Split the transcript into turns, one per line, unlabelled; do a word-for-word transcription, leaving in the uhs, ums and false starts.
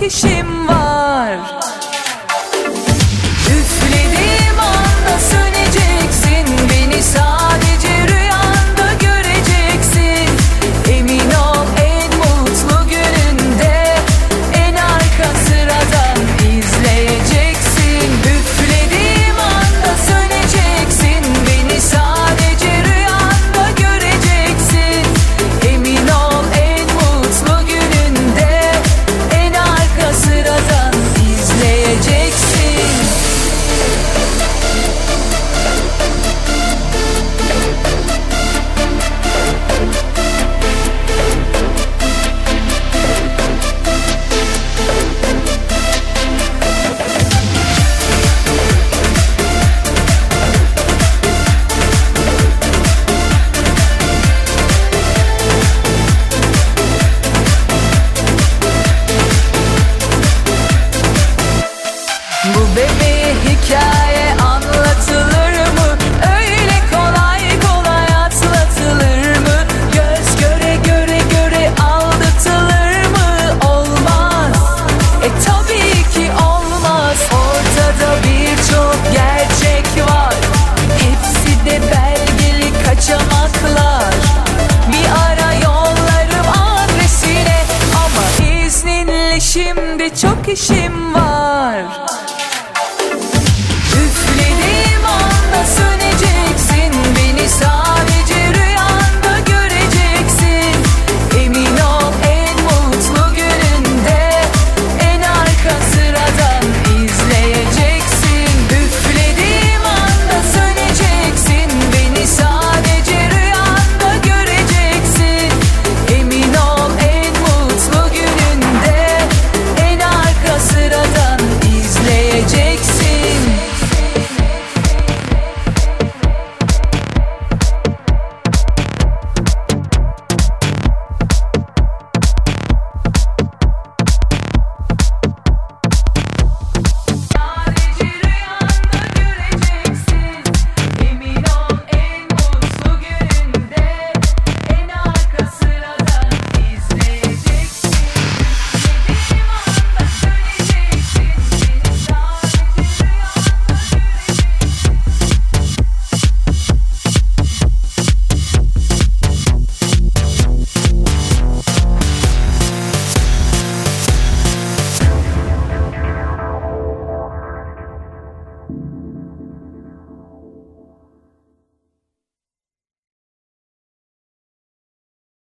işim var. Üflediğim anda söneceksin, beni sadece rüyanda göreceksin. Emin ol en mutlu gününde en arka sıradan izleyeceksin. Üflediğim anda söneceksin, beni sadece rüyanda göreceksin. Emin ol en mutlu gününde en arka sıradan izleyeceksin. Bu bebeğe hikaye anlatılır mı? Öyle kolay kolay atlatılır mı? Göz göre göre göre aldatılır mı? Olmaz, e tabii ki olmaz. Ortada birçok gerçek var, hepsi de belgeli kaçamaklar. Bir ara yollarım adresine, ama izninle şimdi çok işim